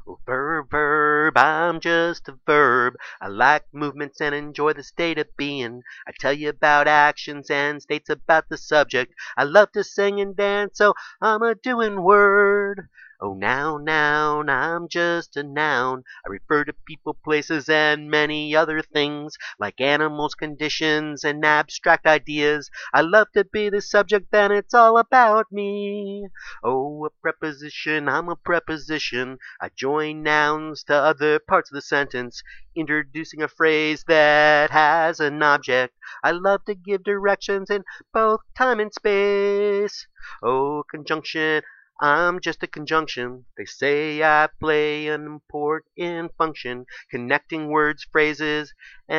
Verb, I'm just a verb. I like movements and enjoy the state of being. I tell you about actions and states about the subject. I love to sing and dance, so I'm a doing word. Oh, noun, I'm just a noun. I refer to people, places, and many other things, like animals, conditions, and abstract ideas. I love to be the subject, then it's all about me. Oh, a preposition, I'm a preposition. I join nouns to other parts of the sentence, introducing a phrase that has an object. I love to give directions in both time and space. Oh, conjunction, I'm just a conjunction. They say I play an important function, connecting words, phrases,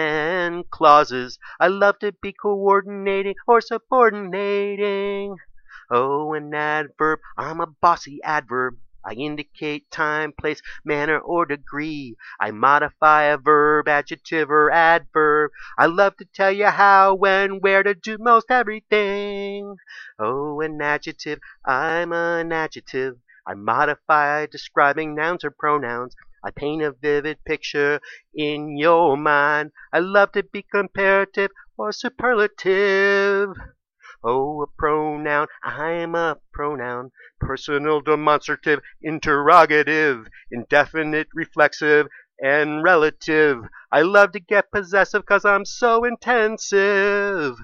and clauses. I love to be coordinating or subordinating. Oh, an adverb, I'm a bossy adverb. I indicate time, place, manner, or degree. I modify a verb, adjective, or adverb. I love to tell you how, when, where to do most everything. Oh, an adjective, I'm an adjective. I modify describing nouns or pronouns. I paint a vivid picture in your mind. I love to be comparative or superlative. Oh, a pronoun, I'm a pronoun. Personal, demonstrative, interrogative, indefinite, reflexive, and relative. I love to get possessive 'cause I'm so intensive.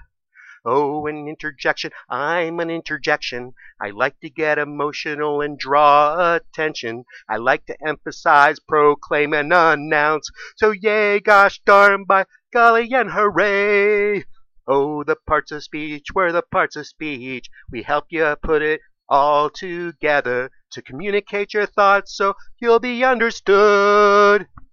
Oh, an interjection, I'm an interjection. I like to get emotional and draw attention. I like to emphasize, proclaim, and announce. So yay, gosh darn, by golly and hooray. Oh, the parts of speech, we're the parts of speech. We help you put it all together to communicate your thoughts so you'll be understood.